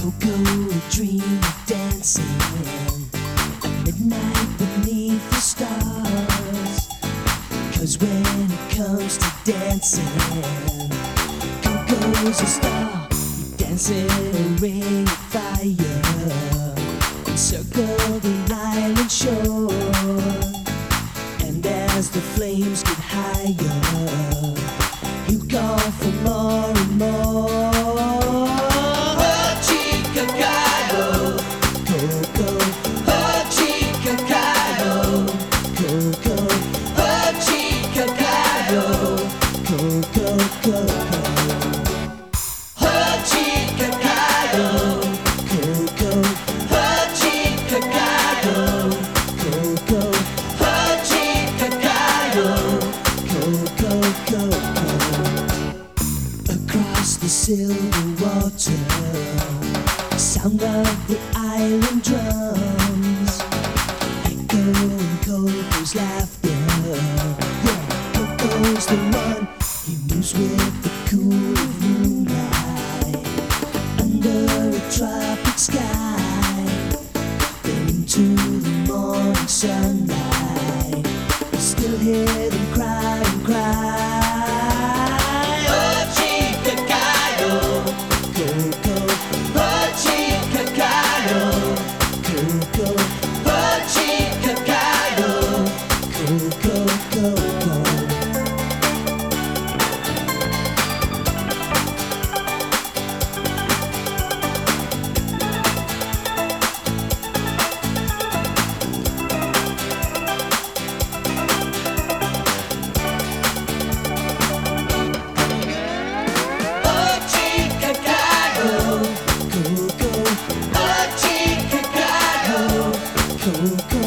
Coco, a dream of dancing at midnight beneath the stars. 'Cause when it comes to dancing, Coco's a star. You dance in a ring of fire, encircle the island shore. And as the flames get higher, you call for more and more. Across the silver water, sound of the island drums, echo and Coco's laughter. Yeah, Coco's the one. He moves with the cool of moonlight under a tropic sky. Then into the morning sunlight, you still hear them cry and cry. Coco.